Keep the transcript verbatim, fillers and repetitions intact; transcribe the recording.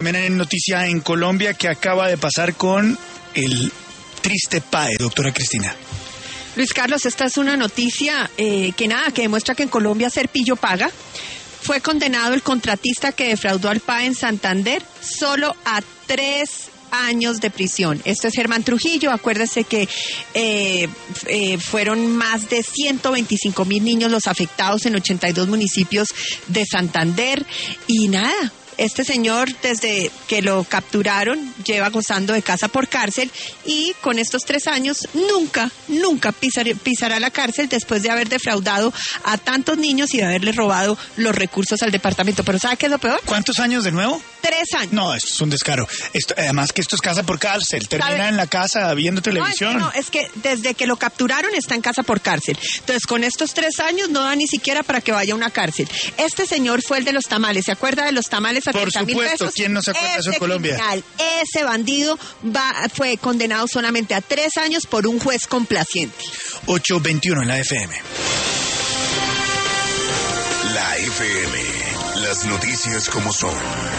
También noticia en Colombia que acaba de pasar con el triste P A E, doctora Cristina. Luis Carlos, esta es una noticia eh, que nada, que demuestra que en Colombia ser pillo paga. Fue condenado el contratista que defraudó al P A E en Santander solo a tres años de prisión. Esto es Germán Trujillo. Acuérdese que eh, eh, fueron más de ciento veinticinco mil niños los afectados en ochenta y dos municipios de Santander. Y nada, este señor, desde que lo capturaron, lleva gozando de casa por cárcel y con estos tres años nunca, nunca pisar, pisará la cárcel después de haber defraudado a tantos niños y de haberle robado los recursos al departamento. Pero ¿sabe qué es lo peor? ¿Cuántos años de nuevo? Tres años. No, esto es un descaro. Esto, además que esto es casa por cárcel. Termina ¿Sabe? En la casa viendo televisión. No, es que, no, es que desde que lo capturaron está en casa por cárcel. Entonces, con estos tres años no da ni siquiera para que vaya a una cárcel. Este señor fue el de los tamales. ¿Se acuerda de los tamales a Por treinta mil supuesto, pesos? ¿quién no se acuerda de eso en Colombia? Criminal, ese bandido va, fue condenado solamente a tres años por un juez complaciente. ocho veintiuno en la F M. La F M. Las noticias como son.